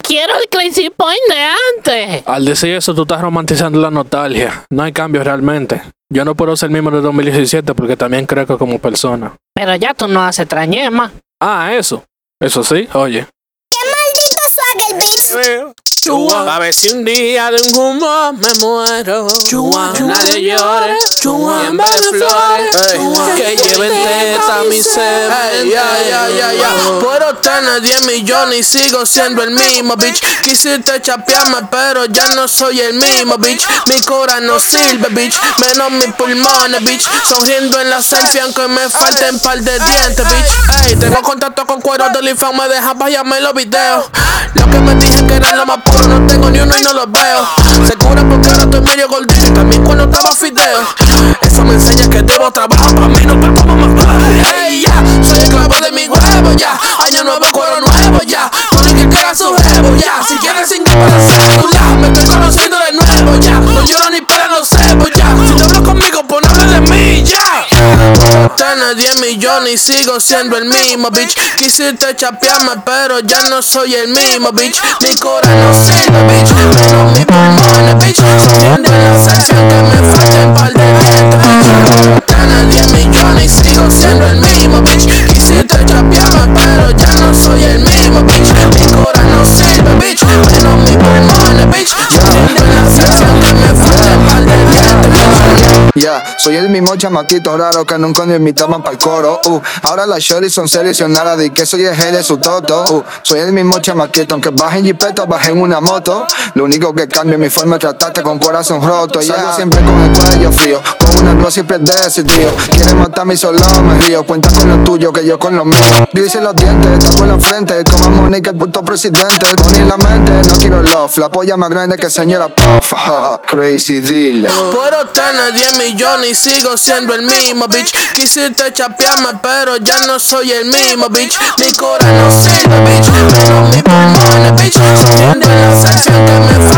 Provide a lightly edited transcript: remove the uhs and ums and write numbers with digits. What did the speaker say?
quiero el Crazy Point de antes. Al decir eso, tú estás romantizando la nostalgia. No hay cambios realmente. Yo no puedo ser el mismo de 2017 porque también crezco como persona. Pero ya tú no haces trañema. Ah, eso. Eso sí, oye. ¡Qué maldito swagger, bitch! A ver si un día de un humo me muero. Nadie llore. En vez de flores que lleven teta mi semen. Puedo tener 10 millones y sigo siendo el mismo, bitch. Quisiste chapearme, pero ya no soy el mismo, bitch. Mi cora no sirve, bitch. Menos mis pulmones, bitch. Sonriendo en la selfie aunque me falten par de dientes, bitch. Ey, tengo contacto con cuero del infame, me dejan vayarme los videos. Lo que me dije que era lo más puro, no tengo ni uno y no los veo. Se cura porque ahora estoy medio gordito y también cuando estaba fideo. Eso me enseña que debo trabajar para mí, no para como más padre. Hey, ya, soy esclavo de mi huevo, ya. Año nuevo, cuero nuevo, ya. Con el que quiera su huevo, ya. Si quieres single para celular, me estoy conociendo de nuevo, ya. No lloro ni para los cebos, ya. Si no hablas conmigo, pues no hables de mí, ya. Tener 10 millones y sigo siendo el mismo, bitch. Quisiste chapearme, pero ya no soy el mismo, bitch. Mi cora no sirve, bitch. Menos mis pulmones, bitch. Sonriendo en la sección que me falten par de dientes, bitch. Tener 10 millones y sigo siendo el mismo, bitch. Quisiste chapearme, pero ya no soy el mismo, bitch. Mi cora no sirve, bitch. Menos mis pulmones, bitch. Sonriendo en la sección que me falten par de dientes, bitch. Yeah, soy el mismo chamaquito raro que nunca me invitaban pa'l coro. Ahora las shorties son seleccionadas de que soy el jefe de su toto. Soy el mismo chamaquito, aunque baje en jipeta, baje en una moto. Lo único que cambia es mi forma de tratarte con corazón roto. Salgo siempre con el cuello frío, con una luz siempre decidido. Quiere matarme y solo me río. Cuenta con lo tuyo, que yo con lo mío. Yo hice los dientes, tapo en la frente, como Mónica el puto presidente. Con en la mente, no quiero love. La polla más grande que señora Puff. Crazy dealer. Puedo tener 10 millones y sigo siendo el mismo, bitch. Quisiste chapearme, pero ya no soy el mismo, bitch. Mi cora no sirve, bitch. Menos mis pulmones, bitch. Sonriendo en la sección que me